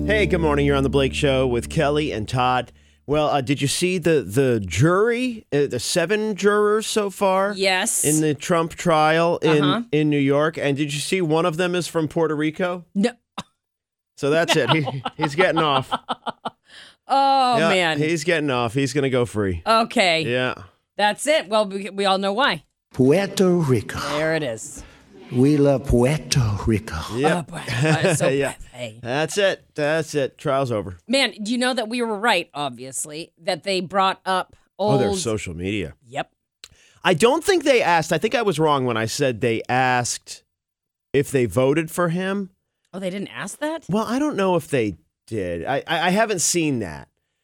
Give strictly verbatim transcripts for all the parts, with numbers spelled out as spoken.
Hey, good morning. You're on the Blake Show with Kelly and Todd. Well, uh, did you see the the jury, uh, the seven jurors so far? Yes. In the Trump trial in, Uh-huh. in New York. And did you see one of them is from Puerto Rico? No. So that's no. it. He, he's getting off. Oh, yeah, man. He's getting off. He's going to go free. Okay. Yeah. That's it. Well, we, we all know why. Puerto Rico. There it is. We love Puerto Rico. Yeah. Oh, boy. Uh, so, yeah. hey. That's it. That's it. Trial's over. Man, do you know that we were right, obviously, that they brought up old... Oh, there's social media. Yep. I don't think they asked. I think I was wrong when I said they asked if they voted for him. Oh, they didn't ask that? Well, I don't know if they did. I, I, I haven't seen that.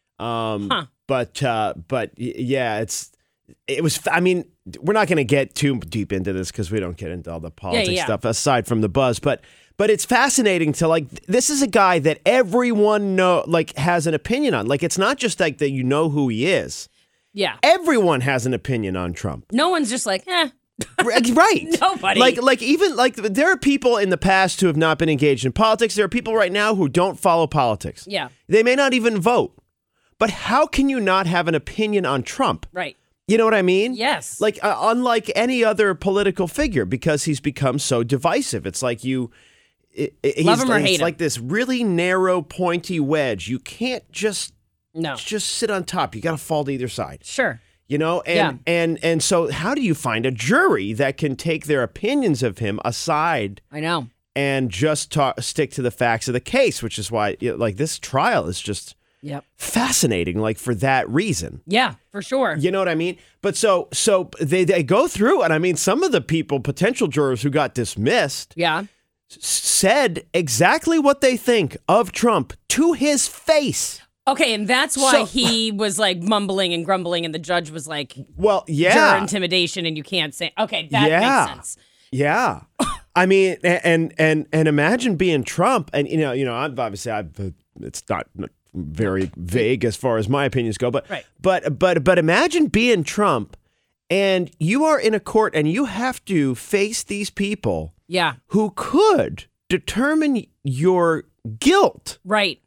Um, Huh. But uh, but y- yeah, it's it was. I mean, we're not going to get too deep into this because we don't get into all the politics yeah. stuff aside from the buzz. But but it's fascinating to like. This is a guy that everyone know like has an opinion on. Like it's not just like that. You know who he is. Yeah. Everyone has an opinion on Trump. No one's just like, eh. Right. Nobody. Like, like even like there are people in the past who have not been engaged in politics. There are people right now who don't follow politics. Yeah. They may not even vote. But how can you not have an opinion on Trump? Right. You know what I mean? Yes. Like, uh, unlike any other political figure, because he's become so divisive. It's like you... It, it, Love he's, him or it's hate him. like this really narrow, pointy wedge. You can't just No. just sit on top. You got to fall to either side. Sure. You know, and, Yeah. and and so how do you find a jury that can take their opinions of him aside I know. and just talk, stick to the facts of the case, which is why, you know, like, this trial is just Yep. fascinating, like, for that reason. Yeah, for sure. You know what I mean? But so so they, they go through, and I mean, some of the people, potential jurors who got dismissed, Yeah. s- said exactly what they think of Trump to his face. Okay, and that's why So- he was like mumbling and grumbling, and the judge was like, Well, juror yeah. intimidation, and you can't say, okay, that Yeah. makes sense. Yeah. I mean, a- and and and imagine being Trump, and you know, you know, I've obviously I've uh, it's not very vague as far as my opinions go, but Right. but but but imagine being Trump, and you are in a court, and you have to face these people Yeah, who could determine your guilt, right.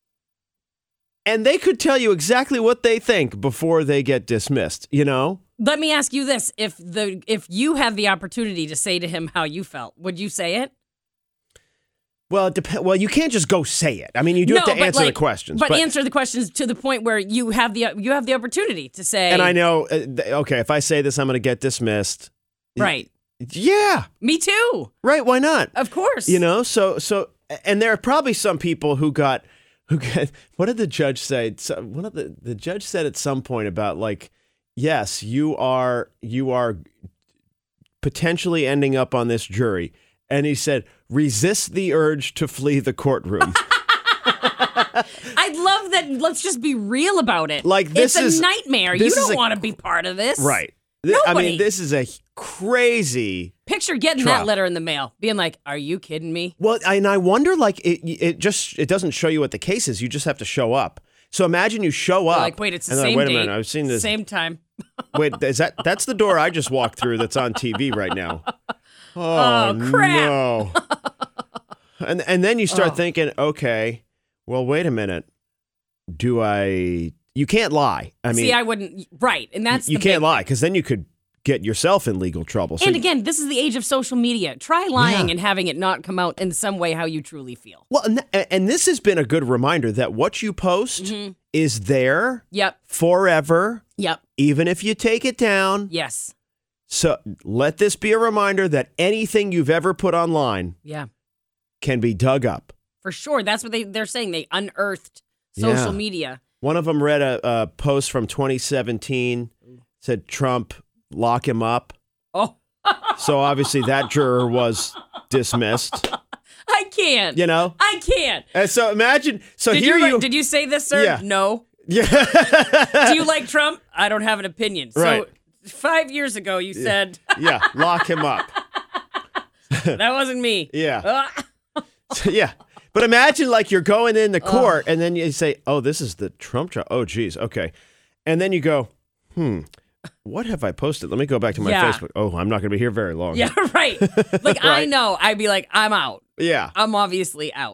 and they could tell you exactly what they think before they get dismissed. You know. Let me ask you this: if the if you had the opportunity to say to him how you felt, would you say it? Well, it dep- Well, you can't just go say it. I mean, you do have to but answer the like- questions. But, answer the questions to the point where you have the you have the opportunity to say. And I know, uh, th- okay, if I say this, I'm going to get dismissed. Right. Yeah, Me too. right. Why not? Of course. You know, so so, and there are probably some people who got who got. What did the judge say? So, one of the the judge said at some point about like, yes, you are you are potentially ending up on this jury, and he said, resist the urge to flee the courtroom. I love that. Let's just be real about it. Like, this it's a is- nightmare. You this is don't a- want to be part of this, Right. Th- I Nobody. mean, this is a crazy. Picture getting Trial. that letter in the mail, being like, "Are you kidding me?" Well, and I wonder, like, it it just it doesn't show you what the case is. You just have to show up. So imagine you show up. Like, wait, it's the and then, same wait a date, minute, I've seen this. same time. Wait, is that that's the door I just walked through? That's on T V right now. Oh, crap. No. And and then you start Oh. thinking, okay, well, wait a minute. Do I? You can't lie. I mean, See, I wouldn't. Right, and that's you the can't big- lie because then you could get yourself in legal trouble. So And again, this is the age of social media. Try lying Yeah. and having it not come out in some way how you truly feel. well, and, th- and this has been a good reminder that what you post Mm-hmm. is there Yep. forever, Yep. even if you take it down. Yes. So let this be a reminder that anything you've ever put online Yeah. can be dug up. For sure. That's what they, they're saying. They unearthed social Yeah. media. One of them read a, a post from twenty seventeen, said Trump, lock him up. Oh, So obviously that juror was dismissed, I can't. you know? I can't. And so imagine, so Did here you, you, did you say this, sir? Yeah. No. yeah, Do you like Trump? I don't have an opinion. Right. So five years ago, you said yeah, lock him up. that wasn't me. Yeah. Ah. So, yeah. But imagine like you're going into court and then you say, oh, this is the Trump trial. Oh, geez. Okay. And then you go, hmm, what have I posted? Let me go back to my Yeah. Facebook. Oh, I'm not going to be here very long. Yeah, right. Like, I Right. know. I'd be like, I'm out. Yeah. I'm obviously out.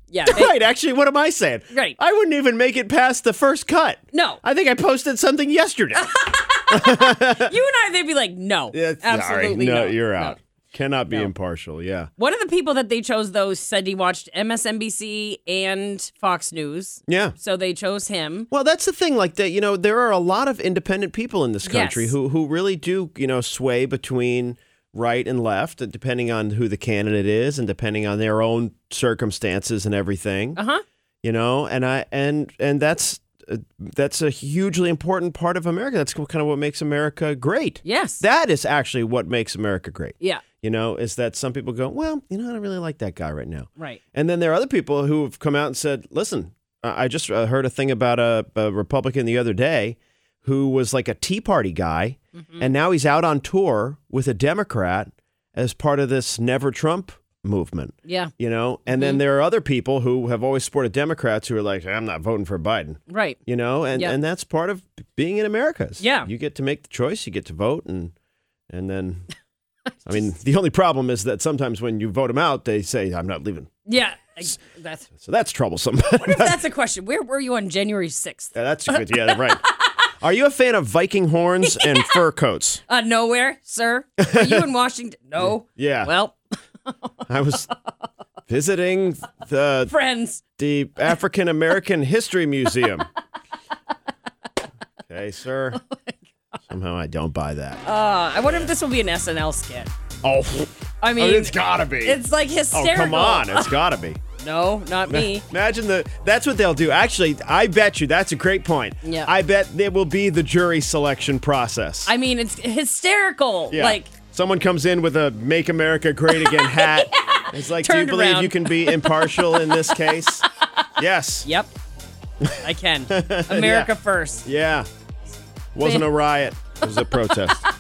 Yeah. They, Right. Actually, what am I saying? Right. I wouldn't even make it past the first cut. No. I think I posted something yesterday. You and I, they'd be like, no. Yeah, absolutely sorry. No, no. you're No. out. Cannot be No. impartial. Yeah. One of the people that they chose, though, said he watched M S N B C and Fox News. Yeah. So they chose him. Well, that's the thing. Like that, you know, there are a lot of independent people in this country Yes. who who really do, you know, sway between right and left, depending on who the candidate is and depending on their own circumstances and everything. Uh huh. You know, and I and and that's uh, that's a hugely important part of America. That's kind of what makes America great. Yes. That is actually what makes America great. yeah. You know, is that some people go, well, you know, I don't really like that guy right now. Right. And then there are other people who have come out and said, listen, uh, I just uh, heard a thing about a, a Republican the other day who was like a Tea Party guy, Mm-hmm. and now he's out on tour with a Democrat as part of this Never Trump movement. Yeah. You know, and then there are other people who have always supported Democrats who are like, I'm not voting for Biden. Right. You know, and, Yep. and that's part of being in America. Yeah. You get to make the choice, you get to vote, and and then, I mean, the only problem is that sometimes when you vote them out, they say, I'm not leaving. Yeah. I- That's. So that's troublesome. What if that's a question? Where were you on January sixth? Yeah, that's good. Yeah, right. Are you a fan of Viking horns and fur coats? Uh, nowhere, sir. Are you in Washington? No. Yeah. Well, I was visiting the friends. the African American History Museum. Okay, sir. Somehow I don't buy that. Uh, I wonder if this will be an S N L skit. Oh, I mean, it's gotta be. It's like oh, hysterical. come on, it's gotta be. No, not me. Imagine the. That's what they'll do. Actually, I bet you that's a great point. Yeah. I bet it will be the jury selection process. I mean, it's hysterical. Yeah. Like, Someone comes in with a "Make America Great Again" hat. It's like, Turned do you believe around. you can be impartial in this case? Yes. yep, I can. America first. Yeah. Wasn't a riot. It was a protest.